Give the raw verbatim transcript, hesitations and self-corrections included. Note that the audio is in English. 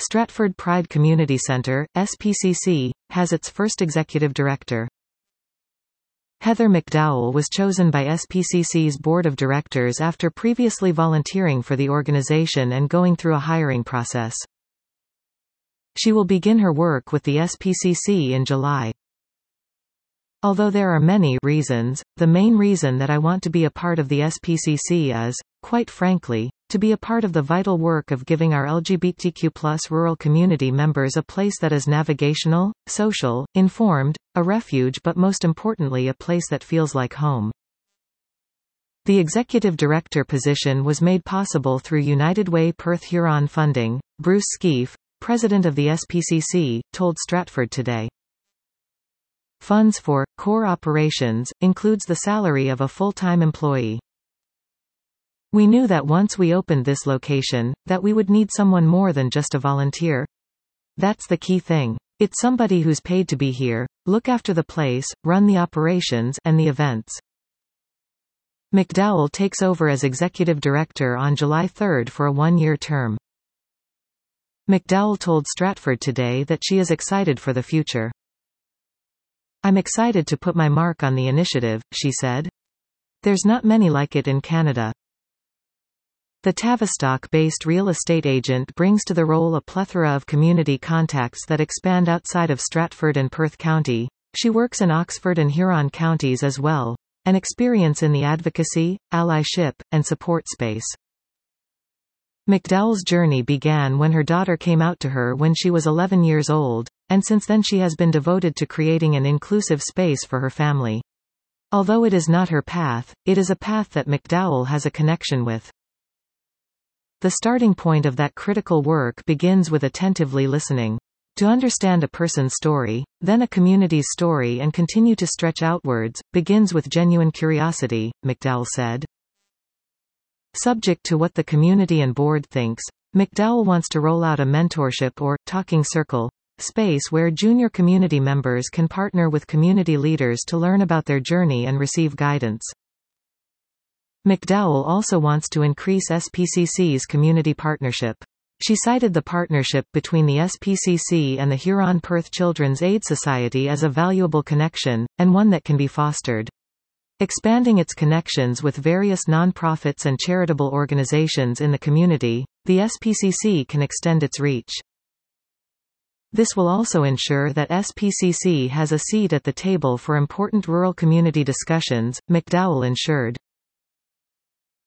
Stratford Pride Community Centre, S P C C, has its first executive director. Heather McDowell was chosen by S P C C's board of directors after previously volunteering for the organization and going through a hiring process. She will begin her work with the S P C C in July. Although there are many reasons, the main reason that I want to be a part of the S P C C is, quite frankly, to be a part of the vital work of giving our L G B T Q plus rural community members a place that is navigational, social, informed, a refuge, but most importantly a place that feels like home. The executive director position was made possible through United Way Perth Huron funding. Bruce Skeef, president of the S P C C, told Stratford Today. Funds for core operations includes the salary of a full-time employee. We knew that once we opened this location, that we would need someone more than just a volunteer. That's the key thing. It's somebody who's paid to be here, look after the place, run the operations and the events. McDowell takes over as executive director on July third for a one-year term. McDowell told Stratford Today that she is excited for the future. I'm excited to put my mark on the initiative, she said. There's not many like it in Canada. The Tavistock-based real estate agent brings to the role a plethora of community contacts that expand outside of Stratford and Perth County. She works in Oxford and Huron counties as well, an experience in the advocacy, allyship, and support space. McDowell's journey began when her daughter came out to her when she was eleven years old, and since then she has been devoted to creating an inclusive space for her family. Although it is not her path, it is a path that McDowell has a connection with. The starting point of that critical work begins with attentively listening. To understand a person's story, then a community's story and continue to stretch outwards, begins with genuine curiosity, McDowell said. Subject to what the community and board thinks, McDowell wants to roll out a mentorship or talking circle space where junior community members can partner with community leaders to learn about their journey and receive guidance. McDowell also wants to increase S P C C's community partnership. She cited the partnership between the S P C C and the Huron Perth Children's Aid Society as a valuable connection, and one that can be fostered. Expanding its connections with various non-profits and charitable organizations in the community, the S P C C can extend its reach. This will also ensure that S P C C has a seat at the table for important rural community discussions, McDowell ensured.